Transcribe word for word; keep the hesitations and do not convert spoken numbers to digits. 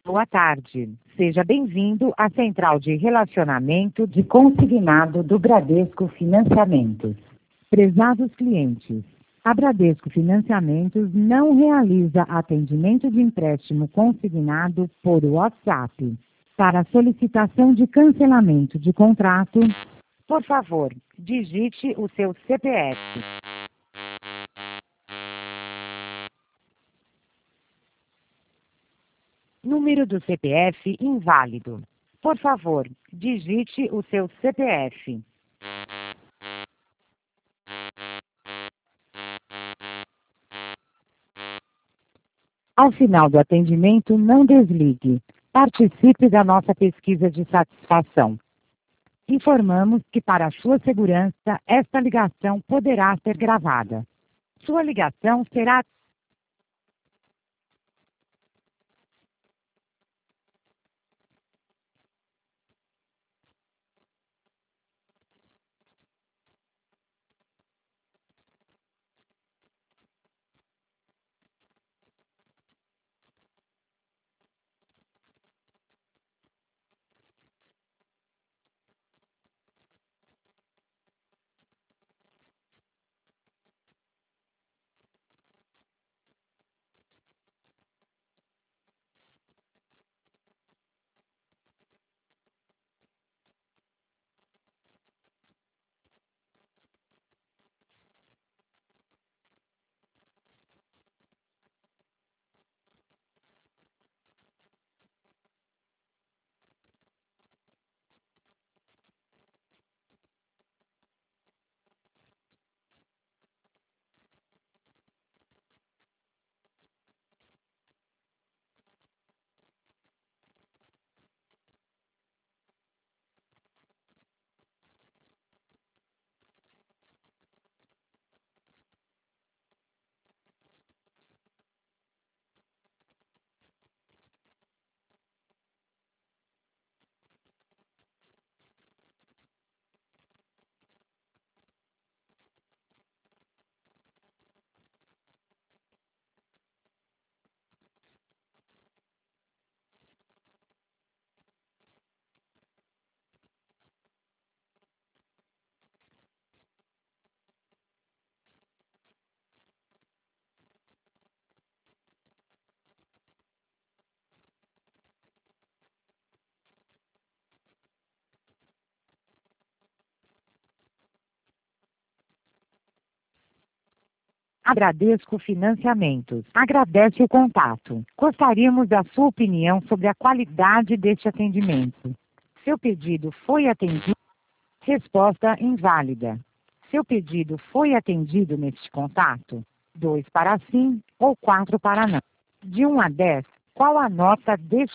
Boa tarde. Seja bem-vindo à Central de Relacionamento de Consignado do Bradesco Financiamentos. Prezados clientes, a Bradesco Financiamentos não realiza atendimento de empréstimo consignado por WhatsApp. Para solicitação de cancelamento de contrato, por favor, digite o seu C P F. Número do C P F inválido. Por favor, digite o seu C P F. Ao final do atendimento, não desligue. Participe da nossa pesquisa de satisfação. Informamos que, para sua segurança, esta ligação poderá ser gravada. Sua ligação será a Bradesco Financiamentos. Agradece o contato. Gostaríamos da sua opinião sobre a qualidade deste atendimento. Seu pedido foi atendido? Resposta inválida. Seu pedido foi atendido neste contato? dois para sim ou quatro para não. De um a dez, qual a nota deste